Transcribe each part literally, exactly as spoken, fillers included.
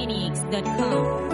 phoenix dot com.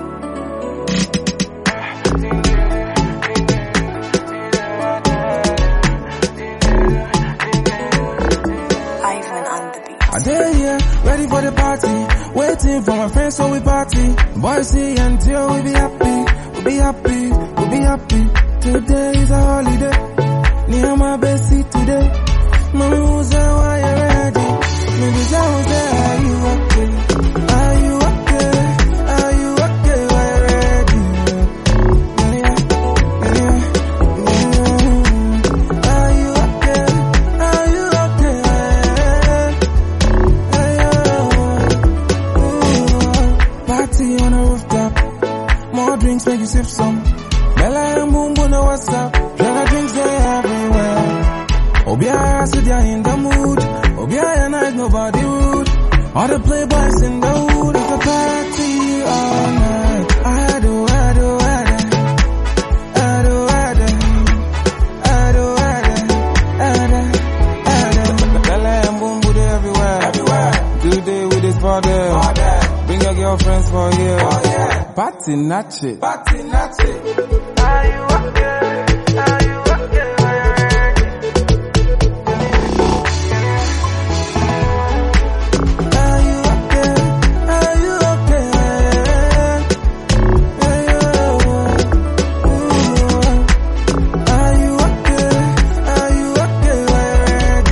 I dey here, ready for the party, waiting for my friends so we party. Boys see until we be happy, we be happy, we be happy. Today is a holiday, near my bestie today. Mommy who's there, why you ready? Maybe someone say, are you okay? Are you okay? Are you okay? Why you ready? Yeah, yeah, yeah, yeah. Are you okay? Are you okay? Party on a rooftop, more drinks make you sip some. Bella and boom boom no what's up. Bella drinks they everywhere. Obiara said you're in the mood. Obiara night nobody rude. All the playboys in the hood. It's a party all night. I do, I do, I do, I do, I do, I do, I do, I do. Bella and boom boom they everywhere. Everywhere. Good day with this for them. Bring your girlfriends for here. Oh, yeah. Party natch it. Party natch it. Are you okay? Are you okay? Are you ready? Are you okay? Are you okay? Are you okay? Are you okay? Are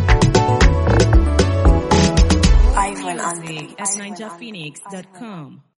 At ninja phoenix dot com.